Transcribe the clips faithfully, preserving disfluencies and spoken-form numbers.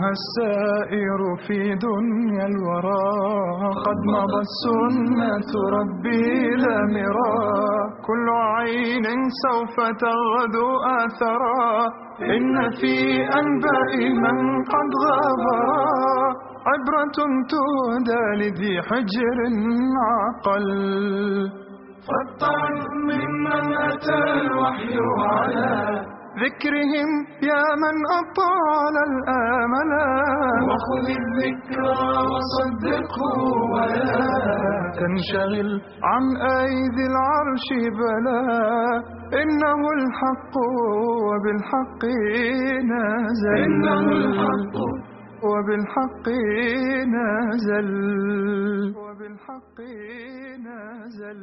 أيها السائر في دنيا الورى، قد مضى السنة ربي لا مرى، كل عين سوف تغدو آثرا، إن في أنباء من قد غابرا عبرة تهدى لذي حجر عقل. فاطلع ممن أتى الوحي على ذكرهم يا من أطال الآملا، وخذ الذكرى وصدقه ولا تنشغل عن أيدي العرش بلا، إنه الحق وبالحق نازل، إنه الحق وبالحق نازل، وبالحق نازل.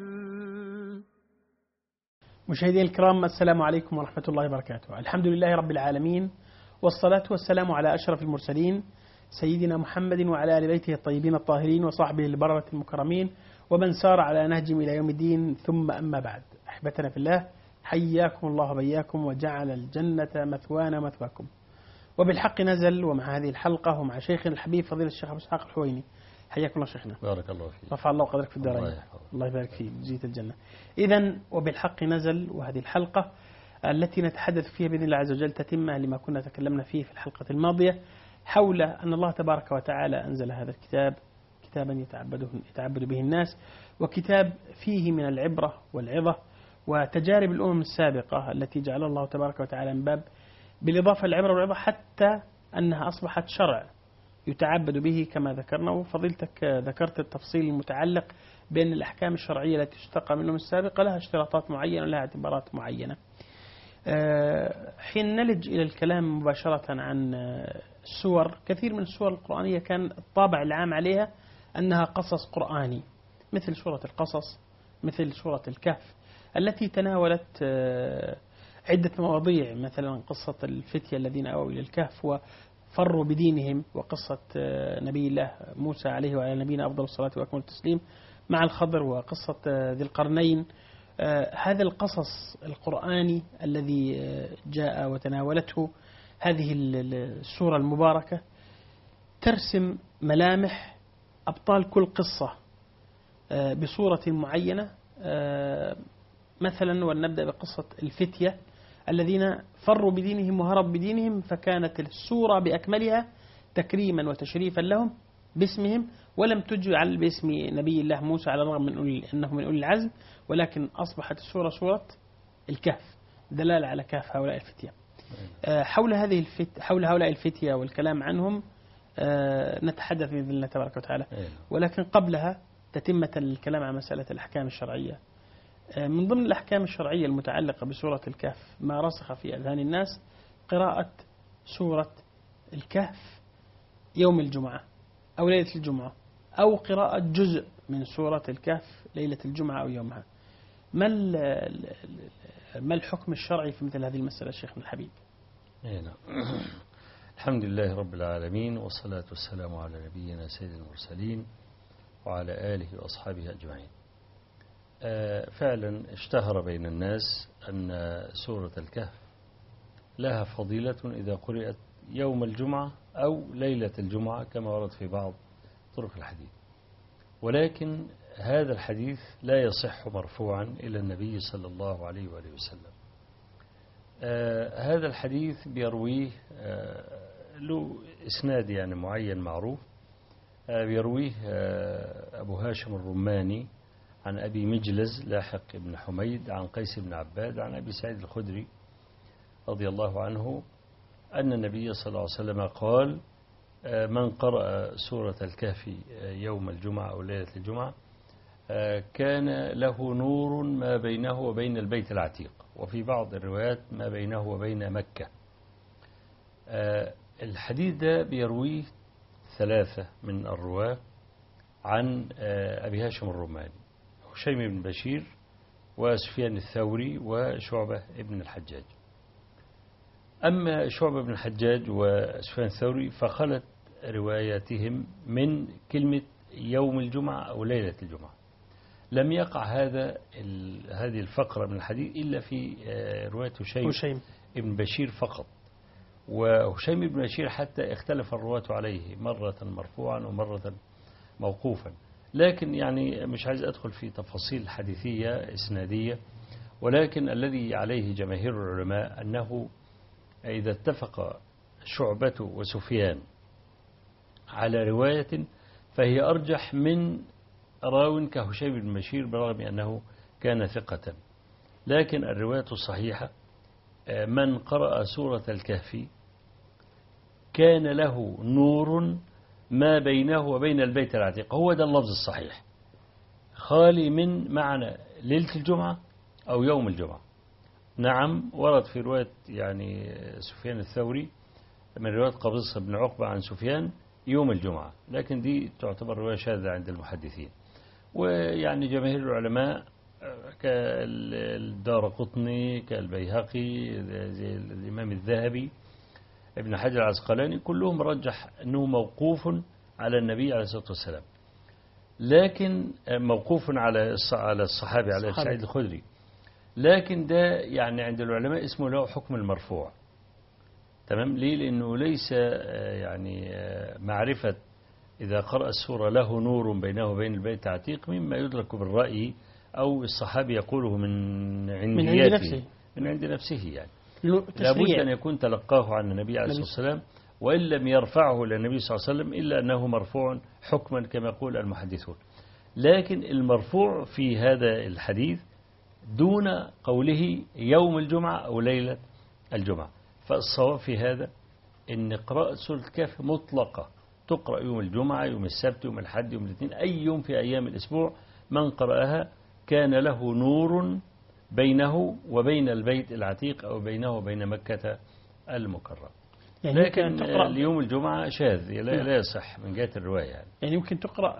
مشاهدينا الكرام، السلام عليكم ورحمة الله وبركاته. الحمد لله رب العالمين، والصلاة والسلام على أشرف المرسلين سيدنا محمد وعلى آل بيته الطيبين الطاهرين وصحبه البررة المكرمين ومن سار على نهجهم إلى يوم الدين، ثم أما بعد. أحبتنا في الله، حياكم الله وبياكم وجعل الجنة مثوانا مثواكم. وبالحق نزل، ومع هذه الحلقة ومع شيخنا الحبيب فضيلة الشيخ أبو إسحاق الحويني. حياك الله شيخنا. بارك الله فيك. رفع الله قدرك في الدارين. الله, الله يبارك فيك، جزيت الجنة. إذن وبالحق نزل، وهذه الحلقة التي نتحدث فيها بإذن الله عز وجل تتمة لما كنا تكلمنا فيه في الحلقة الماضية، حول أن الله تبارك وتعالى أنزل هذا الكتاب، كتابا يتعبده يتعبد به الناس، وكتاب فيه من العبرة والعظة وتجارب الأمم السابقة التي جعل الله تبارك وتعالى من باب بالإضافة للعبرة والعظة، حتى أنها أصبحت شرع يتعبد به كما ذكرنا. وفضيلتك ذكرت التفصيل المتعلق بأن الأحكام الشرعية التي تشتقى من الأمم السابقة لها اشتراطات معينة ولها اعتبارات معينة. حين نلج إلى الكلام مباشرة عن السور، كثير من السور القرآنية كان الطابع العام عليها أنها قصص قرآني، مثل سورة القصص، مثل سورة الكهف التي تناولت عدة مواضيع، مثلا قصة الفتية الذين أووا إلى الكهف وفروا بدينهم، وقصة نبي الله موسى عليه وعلى نبينا أفضل الصلاة وأكمل التسليم مع الخضر، وقصة ذي القرنين. هذا القصص القرآني الذي جاء وتناولته هذه السورة المباركة ترسم ملامح أبطال كل قصة بصورة معينة. مثلا ونبدأ بقصة الفتية الذين فروا بدينهم وهربوا بدينهم، فكانت السورة بأكملها تكريما وتشريفا لهم باسمهم، ولم تجعل باسم نبي الله موسى على الرغم من أنه من أولي العزم، ولكن أصبحت السورة سورة الكهف، دلالة على كهف هؤلاء الفتية. حول هذه الفت حول هؤلاء الفتية والكلام عنهم نتحدث بإذن الله تبارك وتعالى، ولكن قبلها تتمة الكلام عن مسألة الأحكام الشرعية. من ضمن الأحكام الشرعية المتعلقة بسورة الكهف ما رسخ في أذهان الناس قراءة سورة الكهف يوم الجمعة أو ليلة الجمعة، أو قراءة جزء من سورة الكهف ليلة الجمعة أو يومها. ما ما الحكم الشرعي في مثل هذه المسألة شيخنا الحبيب؟ نعم. الحمد لله رب العالمين، والصلاة والسلام على نبينا سيد المرسلين وعلى آله وأصحابه أجمعين. فعلا اشتهر بين الناس أن سورة الكهف لها فضيلة إذا قرأت يوم الجمعة أو ليلة الجمعة كما ورد في بعض طرق الحديث، ولكن هذا الحديث لا يصح مرفوعا إلى النبي صلى الله عليه وآله وسلم. آه هذا الحديث بيرويه آه له إسناد يعني معين معروف، آه بيرويه آه أبو هاشم الرماني عن أبي مجلز لاحق بن حميد عن قيس بن عباد عن أبي سعيد الخدري رضي الله عنه أن النبي صلى الله عليه وسلم قال: من قرأ سورة الكهف يوم الجمعة أو ليلة الجمعة كان له نور ما بينه وبين البيت العتيق، وفي بعض الروايات ما بينه وبين مكة. الحديث ده بيرويه ثلاثة من الرواة عن أبي هاشم الرماني: هشيم بن بشير وسفيان الثوري وشعبة بن الحجاج. أما شعبة بن الحجاج وسفيان الثوري فخلت رواياتهم من كلمة يوم الجمعة أو ليلة الجمعة. لم يقع هذا هذه الفقرة من الحديث إلا في رواية هشيم بن بشير فقط، وهشيم بن بشير حتى اختلف الرواة عليه، مرة مرفوعا ومرة موقوفا. لكن يعني مش عايز أدخل في تفاصيل حديثية إسنادية، ولكن الذي عليه جماهير العلماء أنه إذا اتفق شعبة وسفيان على رواية فهي أرجح من راو كهشيم بن بشير برغم أنه كان ثقة. لكن الرواية الصحيحة من قرأ سورة الكهف كان له نور ما بينه وبين البيت العتيق، هو ده اللفظ الصحيح، خالي من معنى ليلة الجمعة أو يوم الجمعة. نعم ورد في رواية يعني سفيان الثوري من رواية قبيصة بن عقبة عن سفيان يوم الجمعة، لكن دي تعتبر رواية شاذة عند المحدثين. ويعني جماهير العلماء كالدارقطني كالبيهقي زي الإمام الذهبي ابن حجر العسقلاني كلهم رجح أنه موقوف على النبي عليه الصلاة والسلام، لكن موقوف على على الصحابي على سعيد الخدري. لكن ده يعني عند العلماء اسمه له حكم المرفوع. تمام. ليه؟ لأنه ليس يعني معرفة إذا قرأ السورة له نور بينه وبين البيت العتيق مما يدرك بالرأي أو الصحابي يقوله من من عند نفسه من عند نفسه يعني لابد أن يكون تلقاه عن النبي عليه الصلاة والسلام، وإن لم يرفعه إلى النبي صلى الله عليه وسلم إلا أنه مرفوع حكما كما يقول المحدثون. لكن المرفوع في هذا الحديث دون قوله يوم الجمعة أو ليلة الجمعة. فالصواب في هذا أن قراءة سورة الكهف مطلقة، تقرأ يوم الجمعة يوم السبت يوم الحد يوم الاثنين أي يوم في أيام الأسبوع. من قرأها كان له نور بينه وبين البيت العتيق أو بينه وبين مكة المكرمة. يعني لكن اليوم الجمعة شاذ لا, لا يصح من جهة الرواية يعني. يعني يمكن تقرأ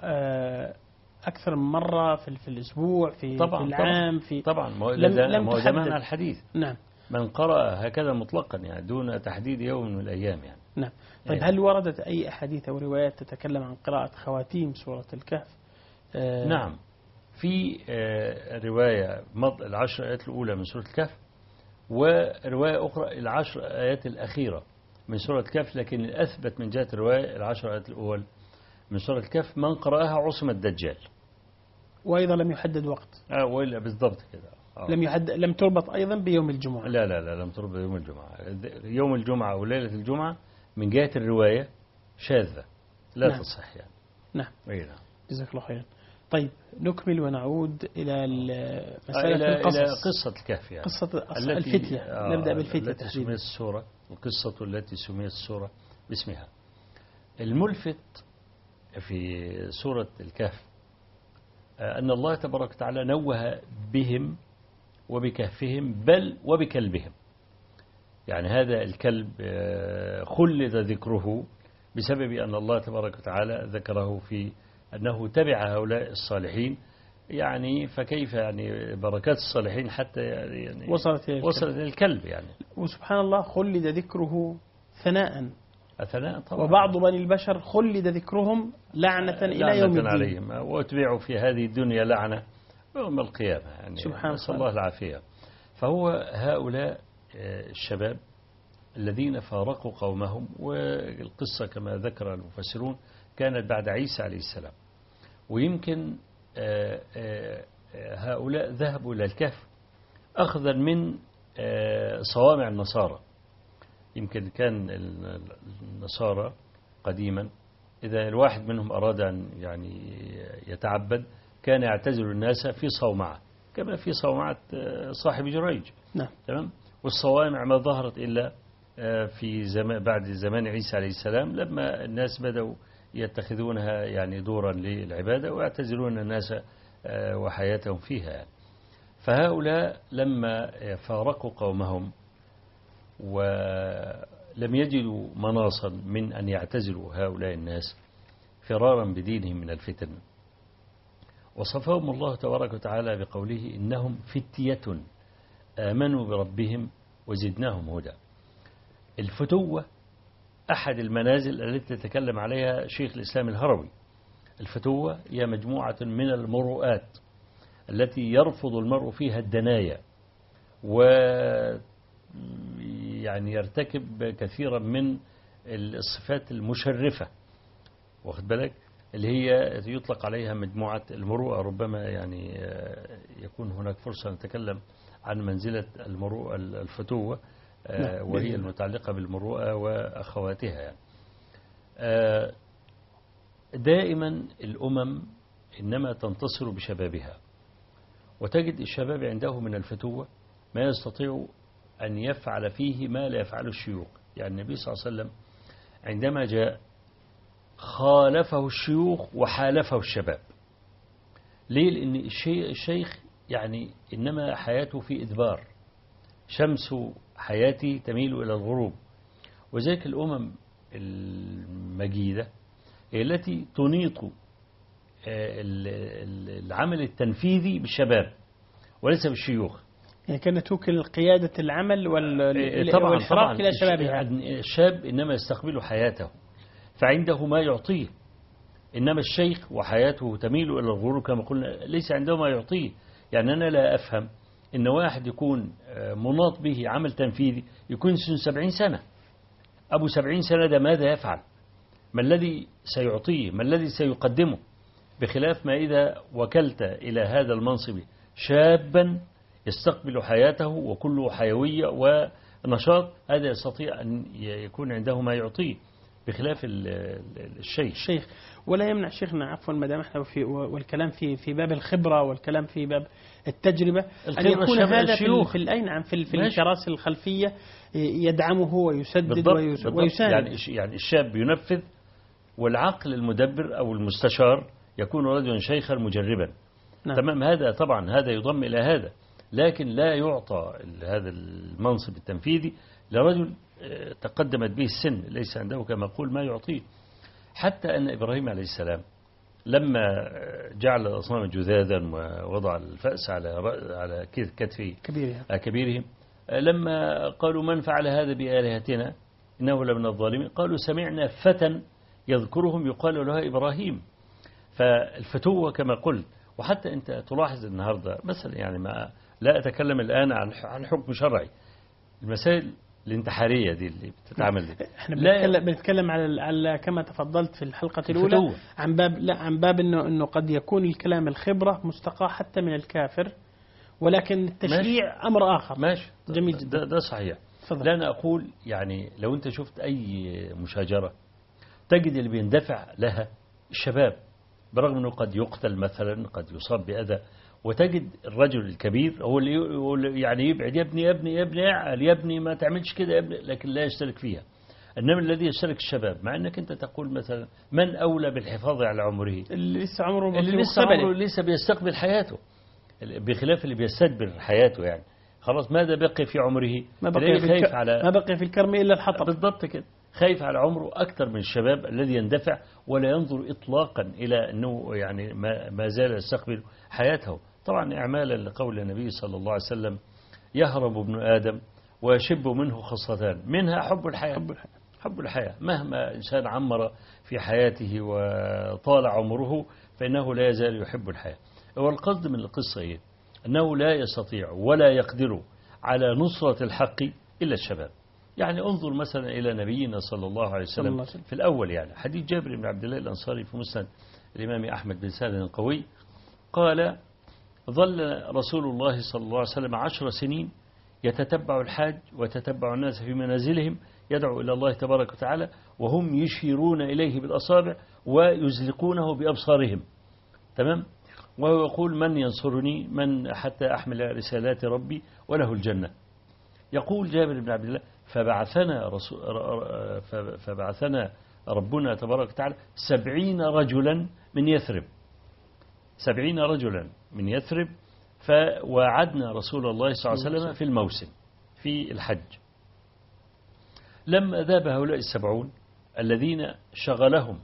أكثر من مرة في, في الأسبوع في, طبعا في العام طبعا في طبعا لم, لم تحدد الحديث. نعم. من قرأ هكذا مطلقا يعني دون تحديد يوم من الأيام يعني. نعم. طيب هل وردت أي أحاديث أو روايات تتكلم عن قراءة خواتيم سورة الكهف؟ آه نعم في آه رواية مض العشر آيات الأولى من سورة الكهف، ورواية أخرى العشر آيات الأخيرة من سورة الكهف، لكن الأثبت من جهة الرواية العشر آيات الأول من سورة الكهف من قرأها عصم الدجال. وأيضا لم يحدد وقت. آه وإلا بالضبط كده. آه. لم يحدد لم تربط أيضا بيوم الجمعة. لا لا لا لم تربط بيوم الجمعة. يوم الجمعة أو ليلة الجمعة من جهة الرواية شاذة لا نعم. تصح يعني. نعم. أي نعم. جزاك الله خيرا. طيب نكمل ونعود إلى مسألة إلى القصص. إلى قصة الكهف يعني. قصة الفتية. آه نبدأ بالفتية. التي سميت السورة القصة التي سميت السورة باسمها. الملفت في سورة الكهف أن الله تبارك وتعالى نوه بهم وبكهفهم بل وبكلبهم. يعني هذا الكلب خلد ذكره بسبب أن الله تبارك وتعالى ذكره في أنه تبع هؤلاء الصالحين. يعني فكيف يعني بركات الصالحين حتى يعني وصلت إلى وصلت الكلب يعني. وسبحان الله خلد ذكره ثناء ثناء طبعا. وبعض بني البشر خلد ذكرهم لعنة إلى يوم الدين عليهم واتبعوا في هذه الدنيا لعنة يوم القيامة يعني. سبحان نسأل الله العافية. فهو هؤلاء الشباب الذين فارقوا قومهم، والقصة كما ذكر المفسرون كانت بعد عيسى عليه السلام، ويمكن هؤلاء ذهبوا إلى الكهف أخذا من صوامع النصارى. يمكن كان النصارى قديما إذا الواحد منهم أراد أن يعني يتعبد كان يعتزل الناس في صومعة كما في صومعة صاحب جريج. نعم. تمام. والصوامع ما ظهرت إلا في زمان بعد زمان عيسى عليه السلام لما الناس بدأوا يتخذونها يعني دورا للعبادة ويعتزلون الناس وحياتهم فيها يعني. فهؤلاء لما فارقوا قومهم ولم يجدوا مناصا من أن يعتزلوا هؤلاء الناس فرارا بدينهم من الفتن، وصفهم الله تبارك وتعالى بقوله إنهم فتية آمنوا بربهم وزدناهم هدى. الفتوة أحد المنازل التي تتكلم عليها شيخ الإسلام الهروي. الفتوة هي مجموعة من المروءات التي يرفض المرء فيها الدنايا و يعني يرتكب كثيرا من الصفات المشرفة، واخد بالك، اللي هي يطلق عليها مجموعة المروءة. ربما يعني يكون هناك فرصة نتكلم عن منزلة المروءة الفتوة، وهي المتعلقة بالمروءة وأخواتها يعني. دائما الأمم إنما تنتصر بشبابها، وتجد الشباب عنده من الفتوة ما يستطيع أن يفعل فيه ما لا يفعله الشيوخ. يعني النبي صلى الله عليه وسلم عندما جاء خالفه الشيوخ وحالفه الشباب. ليه؟ لأن الشيخ يعني إنما حياته في إدبار، شمس حياتي تميل إلى الغروب. وذلك الأمم المجيدة هي التي تنيط العمل التنفيذي بالشباب وليس بالشيوخ. يعني كانت توكل قيادة العمل والحراك إلى شبابها. الشاب إنما يستقبل حياته فعنده ما يعطيه، إنما الشيخ وحياته تميل إلى الغرور كما قلنا ليس عنده ما يعطيه. يعني أنا لا أفهم إن واحد يكون مناط به عمل تنفيذي يكون سن سبعين سنة. أبو سبعين سنة ده ماذا يفعل؟ ما الذي سيعطيه؟ ما الذي سيقدمه؟ بخلاف ما إذا وكلت إلى هذا المنصب شابا يستقبل حياته وكله حيوية ونشاط، هذا يستطيع أن يكون عنده ما يعطيه بخلاف الشيخ. الشيخ ولا يمنع شيخنا عفوا ما دام احنا في والكلام في في باب الخبرة والكلام في باب التجربة أن يكون هذا في في الأي نعم في في الكراسي الخلفية يدعمه ويسدد ويساند. يعني يعني الشاب ينفذ، والعقل المدبر أو المستشار يكون رجلا شيخا مجربا. نعم. تمام. هذا طبعا هذا يضم إلى هذا، لكن لا يعطى هذا المنصب التنفيذي لرجل تقدمت به السن ليس عنده كما أقول ما يعطيه. حتى أن إبراهيم عليه السلام لما جعل الأصنام جذاذا ووضع الفأس على على كتف كبيرهم, كبيرهم لما قالوا من فعل هذا بآلهتنا إنه لمن الظالمين، قالوا سمعنا فتى يذكرهم يقال له إبراهيم. فالفتوة كما قلت. وحتى أنت تلاحظ النهاردة مثلا، يعني ما لا أتكلم الآن عن عن حكم شرعي، المسائل الانتحارية دي اللي بتتعمل دي. احنا بنتكلم بنتكلم على على كما تفضلت في الحلقة الأولى الفتوة. عن باب لا عن باب إنه إنه قد يكون الكلام الخبرة مستقى حتى من الكافر، ولكن التشريع ماشي. أمر آخر. ماشي جميل جدا. ده, ده صحيح. فضل. لا أنا أقول يعني لو أنت شفت أي مشاجرة تجد اللي بيندفع لها الشباب، برغم أنه قد يقتل مثلا، قد يصاب بأذى، وتجد الرجل الكبير هو اللي يعني يبعد يا ابني يا ابني يا ابني اعقل يا ابني ما تعملش كده يا ابني، لكن لا يشترك فيها. إنما الذي يشترك الشباب، مع أنك أنت تقول مثلا من أولى بالحفاظ على عمره؟ اللي لسه عمره اللي لسه عمره لسه بيستقبل حياته، بخلاف اللي بيستدبر حياته. يعني خلاص ماذا بقي في عمره؟ ما بقي في, خايف الك... على ما بقي في الكرم إلا الحطب. بالضبط كده، خايف على عمره أكثر من الشباب الذي يندفع ولا ينظر إطلاقا إلى أنه يعني ما, ما زال يستقبل حياته. طبعا إعمالا لقول النبي صلى الله عليه وسلم يهرب ابن آدم ويشب منه خصلتان منها حب الحياة. حب الحياة, حب الحياة. مهما إنسان عمر في حياته وطال عمره فإنه لا يزال يحب الحياة. والقصد من القصة إيه؟ أنه لا يستطيع ولا يقدر على نصرة الحق إلا الشباب. يعني انظر مثلا إلى نبينا صلى الله عليه وسلم في الأول، يعني حديث جابر بن عبد الله الأنصاري في مسند الإمام أحمد بن سعد القوي قال ظل رسول الله صلى الله عليه وسلم عشر سنين يتتبع الحاج ويتتبع الناس في منازلهم يدعو إلى الله تبارك وتعالى وهم يشيرون إليه بالأصابع ويزلقونه بأبصارهم. تمام. وهو يقول من ينصرني من حتى أحمل رسالات ربي وله الجنة. يقول جابر بن عبد الله فبعثنا, رسول فبعثنا ربنا تبارك وتعالى سبعين رجلا من يثرب سبعين رجلا من يثرب فوعدنا رسول الله صلى الله عليه وسلم في الموسم في الحج. لما ذهب هؤلاء السبعون الذين شغلهم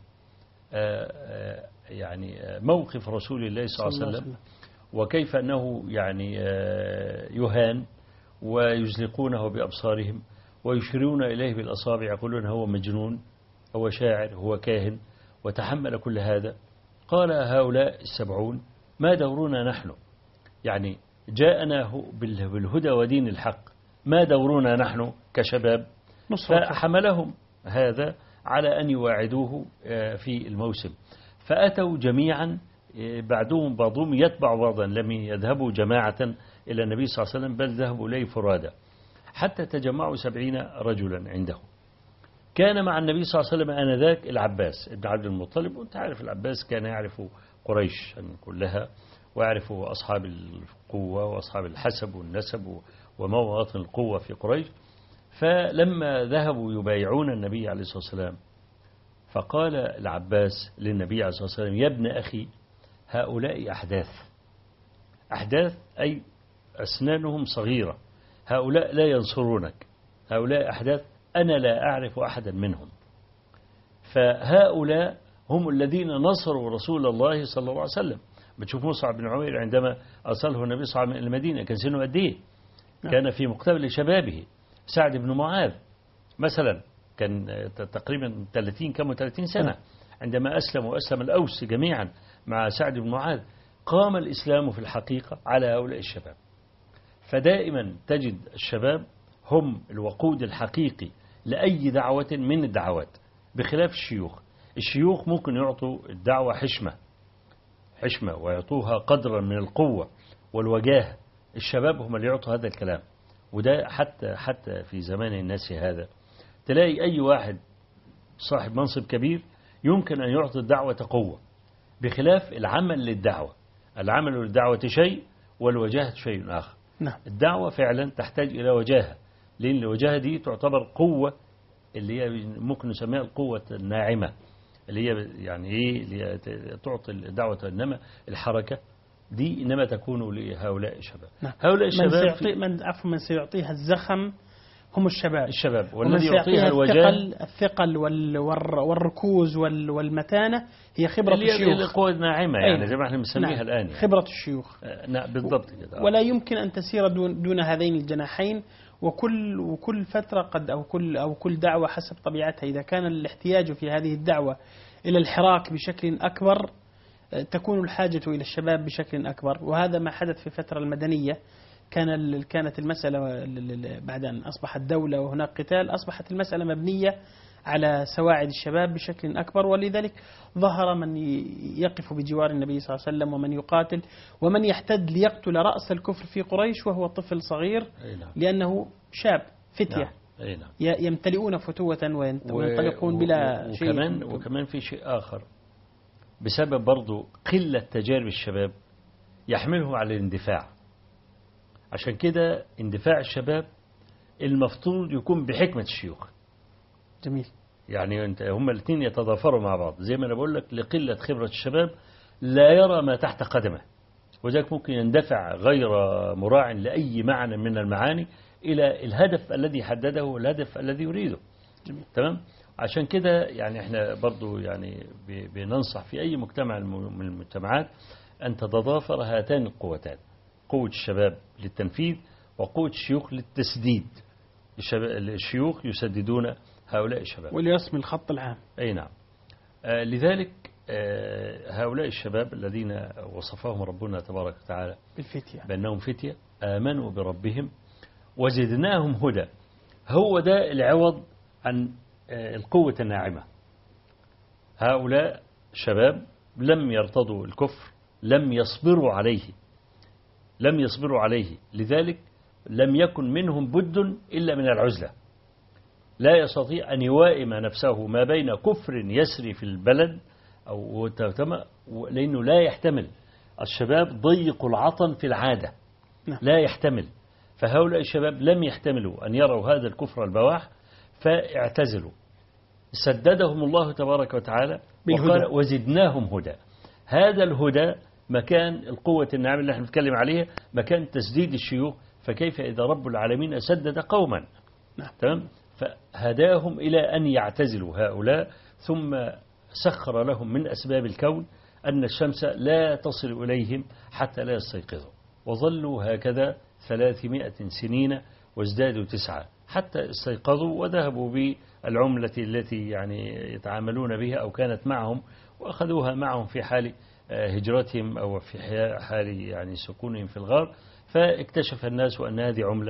يعني موقف رسول الله صلى الله عليه وسلم وكيف أنه يعني يهان ويزلقونه بأبصارهم ويشيرون إليه بالأصابع يقولون هو مجنون هو شاعر هو كاهن وتحمل كل هذا. قال هؤلاء السبعون ما دورنا نحن؟ يعني جاءنا بالهدى ودين الحق ما دورنا نحن كشباب؟ فحملهم هذا على أن يواعدوه في الموسم، فأتوا جميعا بعدهم بعضهم يتبع بعضا، لم يذهبوا جماعة إلى النبي صلى الله عليه وسلم بل ذهبوا إليه فرادى حتى تجمعوا سبعين رجلا عنده. كان مع النبي صلى الله عليه وسلم آنذاك العباس ابن عبد المطلب، وانت عارف العباس كان يعرف قريش كلها ويعرف أصحاب القوة وأصحاب الحسب والنسب ومواطن القوة في قريش. فلما ذهبوا يبايعون النبي عليه الصلاة والسلام فقال العباس للنبي عليه الصلاة والسلام: يا ابن أخي هؤلاء أحداث، أحداث أي أسنانهم صغيرة، هؤلاء لا ينصرونك، هؤلاء أحداث أنا لا أعرف أحدا منهم، فهؤلاء هم الذين نصروا رسول الله صلى الله عليه وسلم. بتشوف مصعب بن عمير عندما أرسله النبي صلى الله عليه وسلم إلى المدينة كان سنه قد إيه؟ كان في مقتبل شبابه. سعد بن معاذ مثلا كان تقريبا ثلاثين كم ثلاثين سنة عندما أسلم وأسلم الأوس جميعا مع سعد بن معاذ. قام الإسلام في الحقيقة على هؤلاء الشباب. فدائما تجد الشباب هم الوقود الحقيقي لأي دعوة من الدعوات، بخلاف الشيوخ. الشيوخ ممكن يعطوا الدعوة حشمة حشمة ويعطوها قدرا من القوة والوجاهة. الشباب هم اللي يعطوا هذا الكلام. وده حتى حتى في زمان الناس هذا تلاقي أي واحد صاحب منصب كبير يمكن أن يعطي الدعوة قوة، بخلاف العمل للدعوة. العمل للدعوة شيء والوجاهة شيء آخر. نعم. الدعوة فعلا تحتاج إلى وجاهة، لأن الوجاهة دي تعتبر قوة اللي هي ممكن نسميها القوة الناعمة، اللي هي يعني إيه اللي هي تعطي الدعوة. إنما الحركة دي إنما تكون لهؤلاء الشباب. نعم. هؤلاء من الشباب سيعطي من عفوا من سيعطيها الزخم هم الشباب. الشباب والذي يعطيها الوجاهة الثقل, الثقل وال والركوز وال والمتانة هي خبرة اللي الشيوخ. القوة الناعمة يعني زي ما احنا بنسميها نعم. الآن يعني. خبرة الشيوخ. نعم بالضبط كده. ولا يمكن أن تسير دون, دون هذين الجناحين. وكل وكل فترة قد أو كل أو كل دعوة حسب طبيعتها. إذا كان الاحتياج في هذه الدعوة إلى الحراك بشكل أكبر تكون الحاجة إلى الشباب بشكل أكبر. وهذا ما حدث في الفترة المدنية. كان كانت المسألة بعد أن أصبحت دولة وهناك قتال أصبحت المسألة مبنية على سواعد الشباب بشكل أكبر. ولذلك ظهر من يقف بجوار النبي صلى الله عليه وسلم ومن يقاتل ومن يحتد ليقتل رأس الكفر في قريش وهو طفل صغير لأنه شاب فتية يمتلئون فتوة وينطلقون بلا شيء. وكمان, وكمان في شيء آخر بسبب برضو قلة تجارب الشباب يحمله على الاندفاع. عشان كده اندفاع الشباب المفترض يكون بحكمة الشيوخ. جميل. يعني انت هم الاثنين يتضافروا مع بعض. زي ما انا بقول لك لقلة خبرة الشباب لا يرى ما تحت قدمه، وذلك ممكن يندفع غير مراع لأي معنى من المعاني إلى الهدف الذي حدده والهدف الذي يريده. جميل. تمام. عشان كده يعني احنا برضو يعني بننصح في أي مجتمع من المجتمعات أن تتضافر هاتان القوتان، قوة الشباب للتنفيذ وقوة الشيوخ للتسديد. الشيوخ يسددون هؤلاء الشباب وليرسم الخط العام. أي نعم. آه لذلك آه هؤلاء الشباب الذين وصفهم ربنا تبارك وتعالى بالفتية بأنهم فتية آمنوا بربهم وزدناهم هدى. هو ده العوض عن آه القوة الناعمة. هؤلاء شباب لم يرتضوا الكفر، لم يصبروا عليه لم يصبروا عليه لذلك لم يكن منهم بد إلا من العزلة. لا يستطيع أن يوائم نفسه ما بين كفر يسري في البلد أو لأنه لا يحتمل. الشباب ضيق العطن في العادة لا يحتمل. فهؤلاء الشباب لم يحتملوا أن يروا هذا الكفر البواح فاعتزلوا. سددهم الله تبارك وتعالى وقال وزدناهم هدى. هذا الهدى مكان القوة الناعمة اللي احنا بنتكلم عليها، مكان تسديد الشيوخ. فكيف إذا رب العالمين سدد قوما؟ تمام. فهداهم إلى أن يعتزلوا هؤلاء، ثم سخر لهم من أسباب الكون أن الشمس لا تصل إليهم حتى لا يستيقظوا. وظلوا هكذا ثلاثمائة سنين وازدادوا تسعة حتى استيقظوا وذهبوا بالعملة التي يعني يتعاملون بها أو كانت معهم وأخذوها معهم في حال هجرتهم أو في حال يعني سكونهم في الغار. فاكتشف الناس أن هذه عملة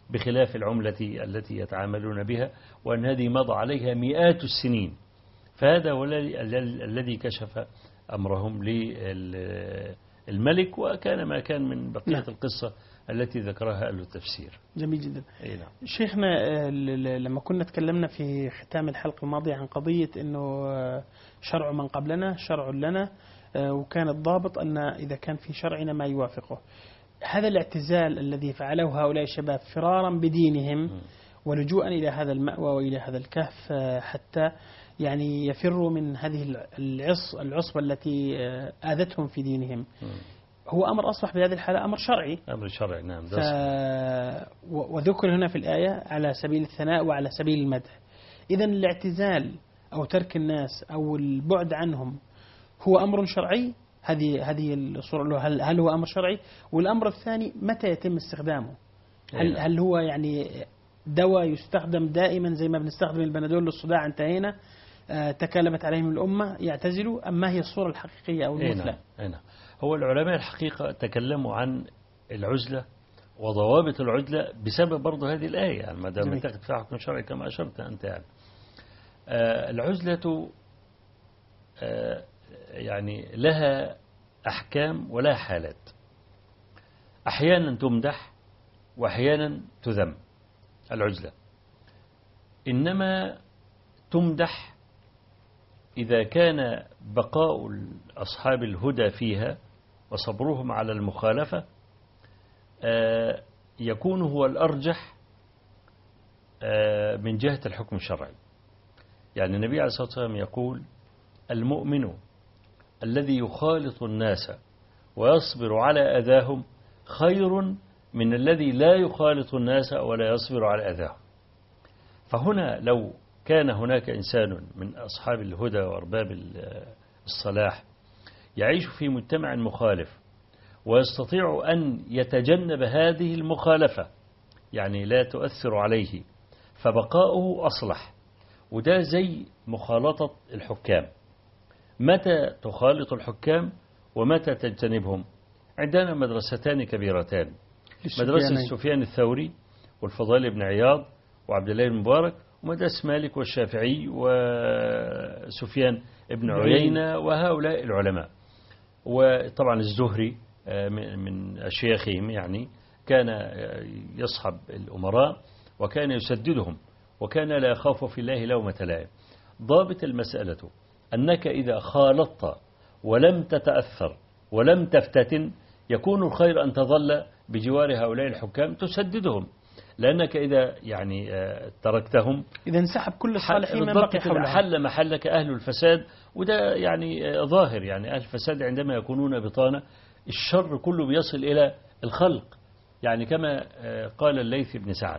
بخلاف العملة التي يتعاملون بها، وأن هذه مضى عليها مئات السنين. فهذا هو الذي كشف أمرهم للملك، وكان ما كان من بقية نعم. القصة التي ذكرها أهل التفسير. جميل جدا. نعم. شيخنا، لما كنا تكلمنا في ختام الحلقة الماضية عن قضية أنه شرع من قبلنا شرع لنا، وكان الضابط أن إذا كان في شرعنا ما يوافقه. هذا الاعتزال الذي فعله هؤلاء الشباب فرارا بدينهم ولجوءا إلى هذا المأوى وإلى هذا الكهف حتى يعني يفروا من هذه العص العصبة التي آذتهم في دينهم، هو أمر أصبح بهذه الحالة أمر شرعي. أمر شرعي نعم. ف... وذكر هنا في الآية على سبيل الثناء وعلى سبيل المدح. إذن الاعتزال أو ترك الناس أو البعد عنهم هو أمر شرعي. هذه هذه الصورة، هل هل هو أمر شرعي؟ والأمر الثاني متى يتم استخدامه؟ هل هل هو يعني دواء يستخدم دائما زي ما بنستخدم البنادول للصداع انتهينا آه تكالبت عليهم الأمة يعتزلوا، أم ما هي الصورة الحقيقية أو المثلى؟ نعم. هو العلماء الحقيقة تكلموا عن العزلة وضوابط العزلة بسبب برضو هذه الآية، يعني ما دام تاخذ فيها حكم شرعي كما أشرت أنت. يعني آه العزلة آه يعني لها أحكام ولها حالات، أحيانا تمدح وأحيانا تذم العزلة. إنما تمدح إذا كان بقاء أصحاب الهدى فيها وصبرهم على المخالفة يكون هو الأرجح من جهة الحكم الشرعي. يعني النبي عليه الصلاة والسلام يقول: المؤمن الذي يخالط الناس ويصبر على أذاهم خير من الذي لا يخالط الناس ولا يصبر على أذاهم. فهنا لو كان هناك إنسان من أصحاب الهدى وأرباب الصلاح يعيش في مجتمع مخالف ويستطيع أن يتجنب هذه المخالفة، يعني لا تؤثر عليه، فبقاؤه أصلح. وده زي مخالطة الحكام. متى تخالط الحكام ومتى تجتنبهم؟ عندنا مدرستان كبيرتان، مدرسة سفيان الثوري والفضيل بن عياض وعبد الله بن مبارك، ومدرسة مالك والشافعي وسفيان بن عيينة وهؤلاء العلماء. وطبعا الزهري من أشياخهم، يعني كان يصحب الأمراء وكان يسددهم وكان لا يخاف في الله لومة لائم. ضابط المسألة أنك إذا خالطت ولم تتأثر ولم تفتتن يكون الخير أن تظل بجوار هؤلاء الحكام تسددهم، لأنك إذا يعني تركتهم إذا انسحب كل الصالحين من بقي حولهم، حل محلك أهل الفساد. وده يعني ظاهر، يعني أهل الفساد عندما يكونون بطانة الشر كله بيصل إلى الخلق. يعني كما قال الليث بن سعد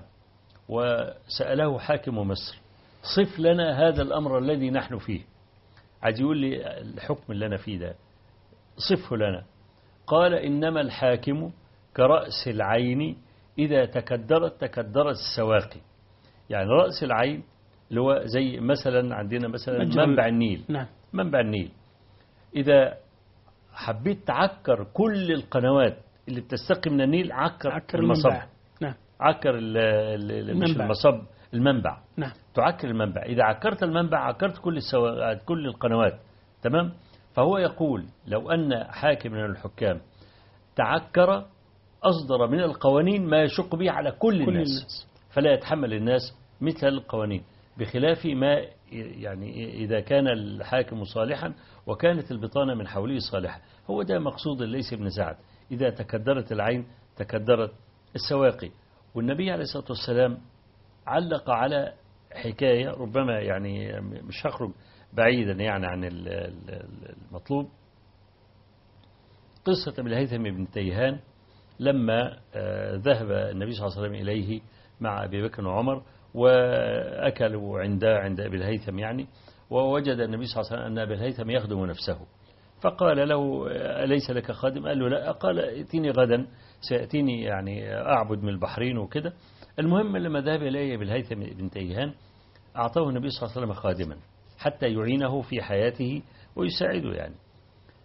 وسأله حاكم مصر: صف لنا هذا الأمر الذي نحن فيه. عايز يقول لي الحكم اللي أنا فيه ده صفه لنا. قال: إنما الحاكم كرأس العين إذا تكدرت تكدرت السواقي. يعني رأس العين اللي هو زي مثلا عندنا مثلا منبع النيل. نعم. منبع النيل إذا حبيت تعكر كل القنوات اللي بتستقي من النيل عكر, عكر المصب. نعم. عكر مش المصب، المنبع. نعم. تعكر المنبع. إذا عكرت المنبع عكرت كل السوا... كل القنوات. تمام. فهو يقول: لو أن حاكم من الحكام تعكر أصدر من القوانين ما يشق به على كل, كل الناس. الناس فلا يتحمل الناس مثل القوانين، بخلاف ما يعني إذا كان الحاكم صالحا وكانت البطانة من حوله صالحة. هو ده مقصود الليث بن سعد: إذا تكدرت العين تكدرت السواقي. والنبي عليه الصلاة والسلام علق على حكاية، ربما يعني مش هخرج بعيدا يعني عن المطلوب، قصة ابن الهيثم بن تيهان لما ذهب النبي صلى الله عليه وسلم إليه مع أبي بكر وعمر وأكلوا عند عند أبي الهيثم، يعني ووجد النبي صلى الله عليه وسلم أن أبي الهيثم يخدم نفسه، فقال له: أليس لك خادم؟ قال له: لا. قال: ائتني غدا سيأتيني يعني أعبد من البحرين وكده. المهم لما ذهب إليه أبي الهيثم بن تيهان أعطاه النبي صلى الله عليه وسلم خادما حتى يعينه في حياته ويساعده يعني.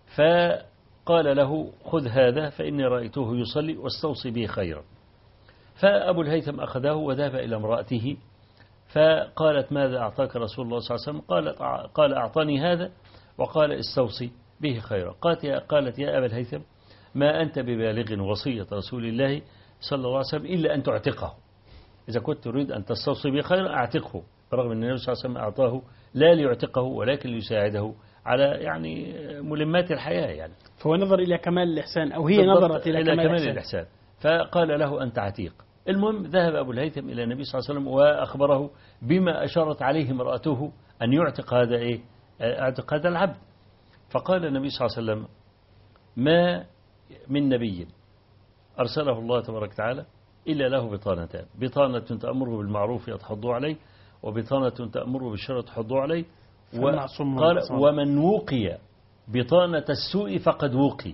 فقال له: خذ هذا فإني رأيته يصلي واستوصي به خيرا. فأبو الهيثم أخذه وذهب إلى امرأته فقالت ماذا أعطاك رسول الله صلى الله عليه وسلم؟ قالت قال أعطاني هذا وقال استوصي به خيرا. قالت يا, قالت يا أبا الهيثم ما أنت ببالغ وصية رسول الله صلى الله عليه وسلم إلا أن تعتقه، إذا كنت تريد أن تستوصي به خيرا أعتقه، برغم أن النبي صلى الله عليه وسلم أعطاه لا ليعتقه ولكن ليساعده على يعني ملمات الحياة يعني. فهو نظر إلى كمال الإحسان أو هي نظرت إلى, إلى كمال, كمال الإحسان. الإحسان. فقال له أنت عتيق. المهم ذهب أبو الهيثم إلى النبي صلى الله عليه وسلم وأخبره بما أشارت عليه امرأته أن يعتق هذا إيه؟ أعتق هذا العبد. فقال النبي صلى الله عليه وسلم ما من نبي أرسله الله تبارك وتعالى إلا له بطانتان، بطانة تأمره بالمعروف يتحضوا عليه، وبطانة تأمره بالشر تحضوا عليه. وقال ومن وقي بطانة السوء فقد وقي،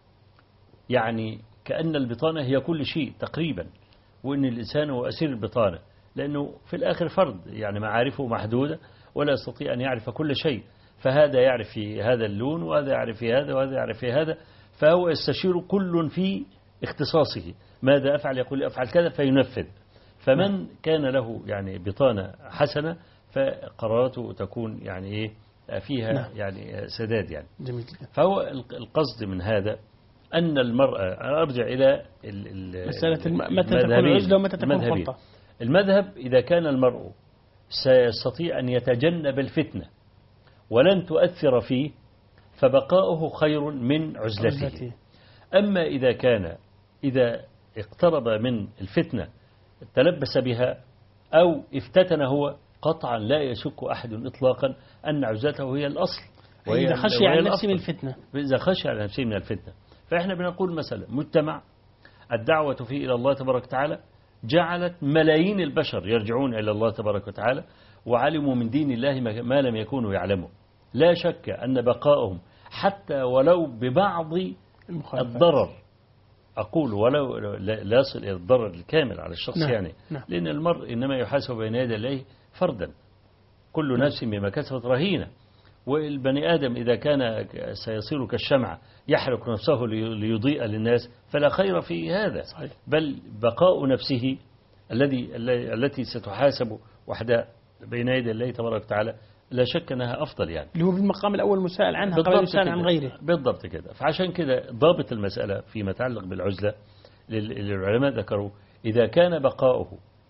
يعني كأن البطانة هي كل شيء تقريبا، وأن الإنسان هو أسير البطانة، لأنه في الآخر فرد يعني معارفه محدودة ولا يستطيع أن يعرف كل شيء، فهذا يعرف في هذا اللون وهذا يعرف في هذا وهذا يعرف في هذا، فهو يستشير كل في اختصاصه، ماذا أفعل؟ يقول أفعل كذا فينفذ. فمن كان له يعني بطانة حسنة فقراراته تكون يعني إيه فيها نعم. يعني سداد يعني. جميل جدا. فهو القصد من هذا أن المرأة، أرجع إلى مسألة متى تكون عزلة ومتى تكون خلطة. المذهب إذا كان المرء سيستطيع أن يتجنب الفتنة ولن تؤثر فيه فبقاؤه خير من عزلته. عزلته. أما إذا كان إذا اقترب من الفتنة تلبس بها أو افتتن هو، قطعا لا يشك أحد إطلاقا أن عزلته هي الأصل، وإذا خشي على نفسه من الفتنة. إذا خشي على نفسه من الفتنة. فإحنا بنقول مثلا مجتمع الدعوة فيه إلى الله تبارك وتعالى جعلت ملايين البشر يرجعون إلى الله تبارك وتعالى وعلموا من دين الله ما لم يكونوا يعلموا. لا شك أن بقائهم حتى ولو ببعض الضرر، أقول ولو لا يصل إلى الضرر الكامل على الشخص نعم. يعني نعم. لأن المرء إنما يحاسب بين يدي الله فردا، كل نفس بما كسبت رهينة، والبني آدم إذا كان سيصير كالشمعة يحرق نفسه ليضيء للناس فلا خير في هذا صحيح. بل بقاء نفسه الذي التي ستحاسب وحدها بين يدي الله تبارك وتعالى لا شك أنها أفضل يعني، اللي هو بالمقام الأول مسائل عنها قبل يسأل عن غيره. بالضبط كده. فعشان كده ضابط المسألة فيما يتعلق بالعزلة للعلماء ذكروا إذا كان بقاؤه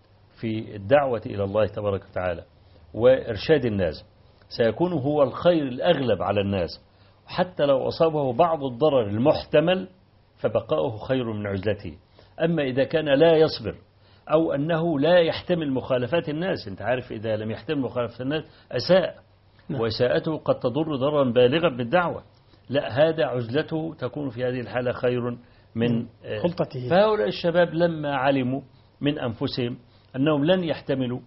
في الدعوة إلى الله تبارك وتعالى وإرشاد الناس سيكون هو الخير الأغلب على الناس، حتى لو أصابه بعض الضرر المحتمل فبقاؤه خير من عزلته. أما إذا كان لا يصبر أو أنه لا يحتمل مخالفات الناس، أنت عارف إذا لم يحتمل مخالفات الناس أساء نعم. وإساءته قد تضر ضررا بالغا بالدعوة، لا هذا عزلته تكون في هذه الحالة خير من خلطته. فهؤلاء الشباب لما علموا من أنفسهم أنهم لن يحتملوا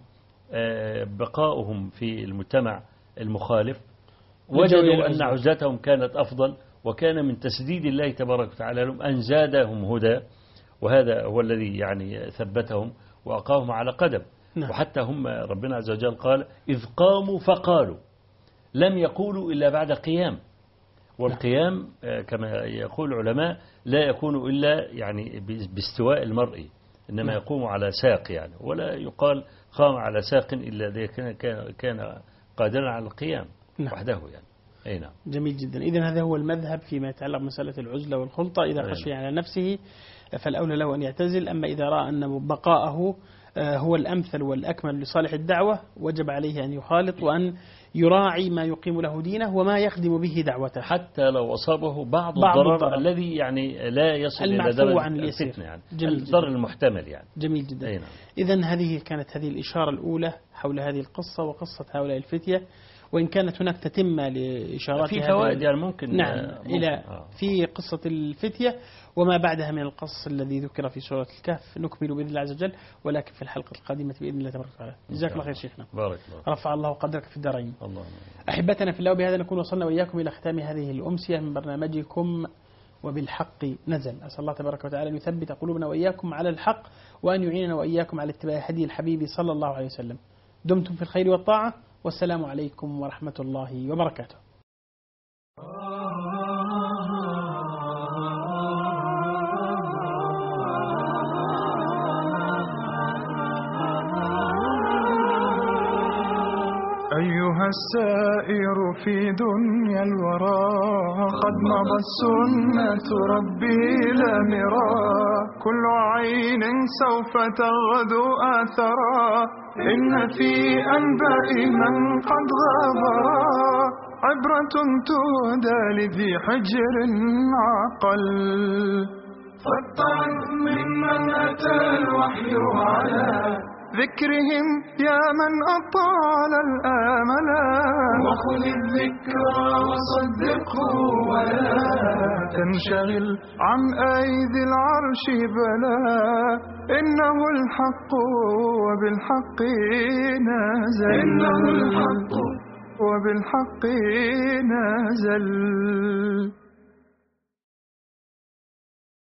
بقاؤهم في المجتمع المخالف وجدوا أن عزلتهم كانت أفضل، وكان من تسديد الله تبارك وتعالى لهم أن زادهم هدى، وهذا هو الذي يعني ثبتهم وأقاهم على قدم نعم. وحتى هم ربنا عز وجل قال إذ قاموا فقالوا، لم يقولوا إلا بعد قيام، والقيام كما يقول العلماء لا يكون إلا يعني باستواء المرء، إنما يقوم على ساق يعني، ولا يقال قام على ساق إلا إذا كان كان قادرا على القيام نعم. وحده يعني. أي نعم. جميل جدا. إذن هذا هو المذهب فيما يتعلق بمسألة العزلة والخلطة. إذا خشي على نفسه فالأولى له أن يعتزل، أما إذا رأى أن بقاءه هو الأمثل والأكمل لصالح الدعوة وجب عليه أن يخالط وأن يراعي ما يقيم له دينه وما يخدم به دعوته، حتى لو أصابه بعض, بعض الضرر, الضرر الذي يعني لا يصل إلى درجة الفتنة يعني الضرر المحتمل يعني. جميل جدا. نعم. إذن هذه كانت هذه الإشارة الأولى حول هذه القصة وقصة هؤلاء الفتية، وإن كانت هناك تتمة لإشارات في فوائد يعني ممكن نعم ممكن إلى آه. في قصة الفتية وما بعدها من القص الذي ذكر في سورة الكهف نكمل بإذن الله عز وجل، ولكن في الحلقة القادمة بإذن الله تبارك وتعالى. جزاك الله خير شيخنا. بارك الله. رفع الله قدرك في الدارين. الله. أحبتنا في الله، بهذا نكون وصلنا وإياكم إلى ختام هذه الأمسية من برنامجكم وبالحق نزل. أسأل الله تبارك وتعالى أن يثبت قلوبنا وإياكم على الحق، وأن يعيننا وإياكم على اتباع هدي الحبيب صلى الله عليه وسلم. دمتم في الخير والطاعة، والسلام عليكم ورحمة الله وبركاته. السائر في دنيا الورى قد مضت سنة ربي لا مرى كل عين سوف تغدو آثرا إن في أنباء من قد غابرا عبرة تهدى لذي حجر عقل فاطلع ممن أتى الوحي على ذكرهم يا من أطال الآملا وخذ الذكرى وصدقه ولا تنشغل عن أيدي العرش بلا إنه الحق وبالحق نازل إنه الحق وبالحق نازل.